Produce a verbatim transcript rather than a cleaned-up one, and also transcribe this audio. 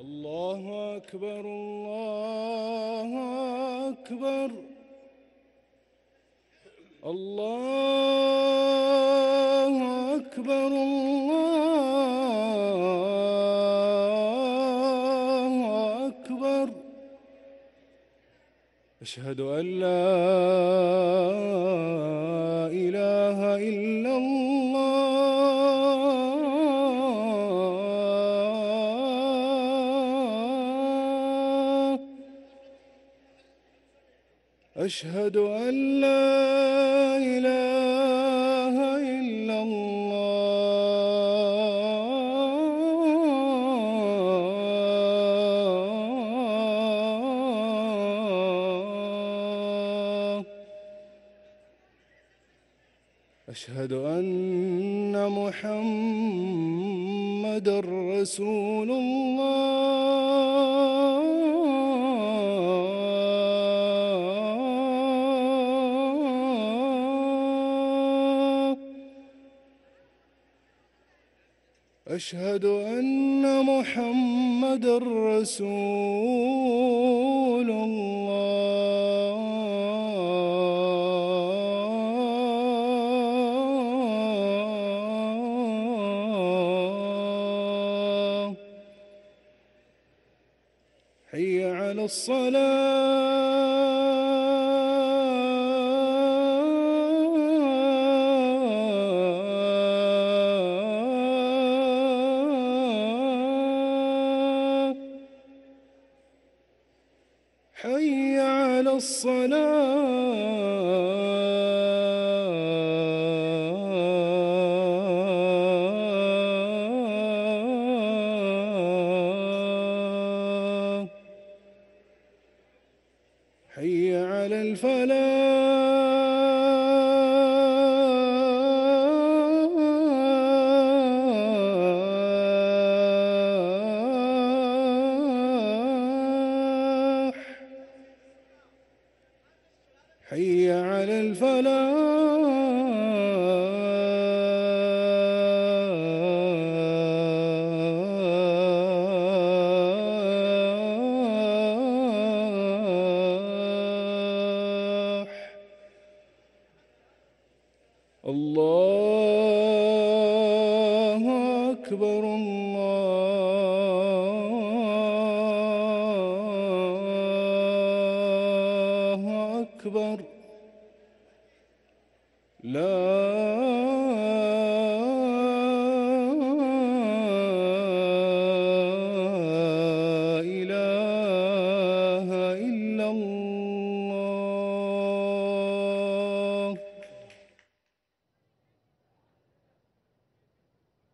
الله أكبر الله أكبر الله أكبر الله أكبر. أشهد أن لا إله إلا الله. أشهد أن لا إله إلا الله. أشهد أن محمدًا رسول الله. أشهد أن محمدًا رسول الله. حي على الصلاة. حي على الصلاة. حي على الفلاح. حي على الفلاح. الله أكبر.